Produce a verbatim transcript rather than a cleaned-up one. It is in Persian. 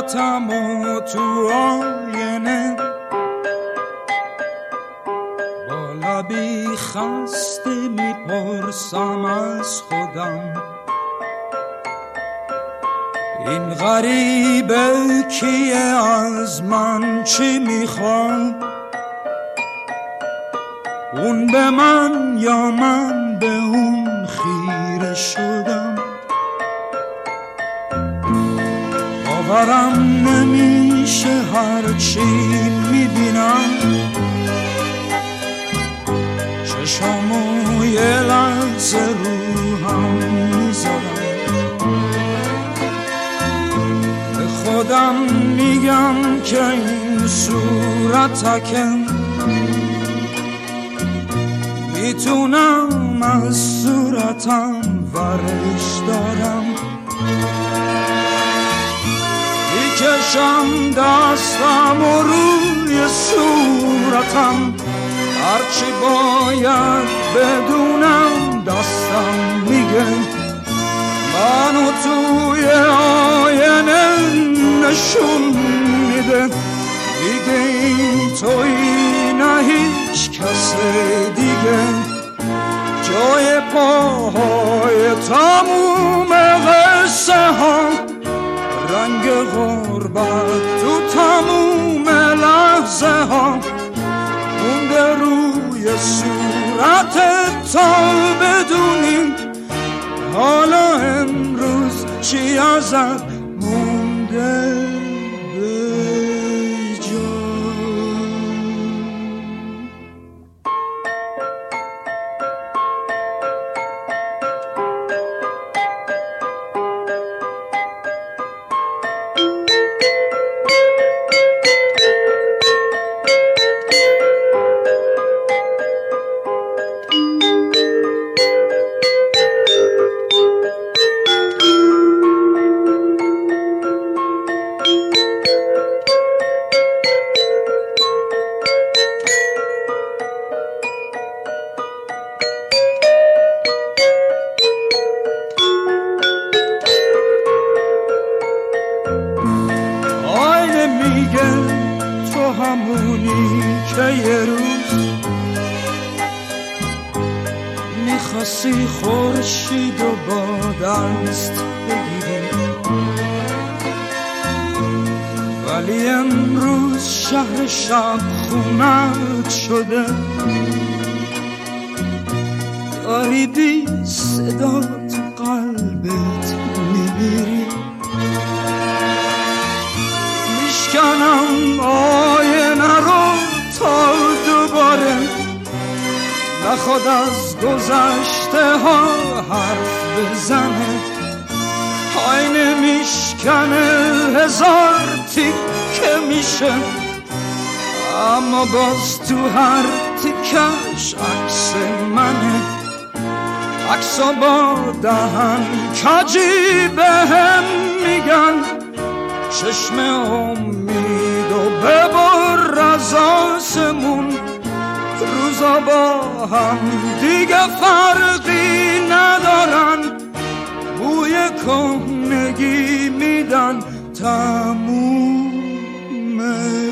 صورتم و تو آینه با لبی خسته میپرسم از خودم این غریبه کیه، از من چی میخواد، اون به من یا من به اون خیره شدم. باورم نمیشه هرچی میبینم، چشامو یه لحظه رو هم میذارم، به خودم میگم که این صورتکم میتونم از صورتم ورش دارم، میکشم دستم و روی صورتم، هرچی باید بدونم دستم میگه منو توی آینه نشون میده، دیگه این تویی نه هیچ کس دیگه، جای پاهای تموم قصه ها، رنگ غربت تو تموم لحظه ها، مونده روی صورتت تا بدونی حالا امروز چی ازت مونده به جا. همونی که یه روز میخواستی خورشید و با دست بگیری، ولی امروز شهر شب خونت شده، داری بی صدا تو قلبت میمیری، میشکنم آینه رو تا دوباره نخواد از گذشته ها حرف بزنه، آینه میشکنه هزار تیکه میشه، اما باز تو هر تیکش عکس منه، عکسا با دهن کجی به هم میگن چشم امید و ببر از آسمون، روزا با هم دیگه فرقی ندارن، بوی کهنگی میدن تموم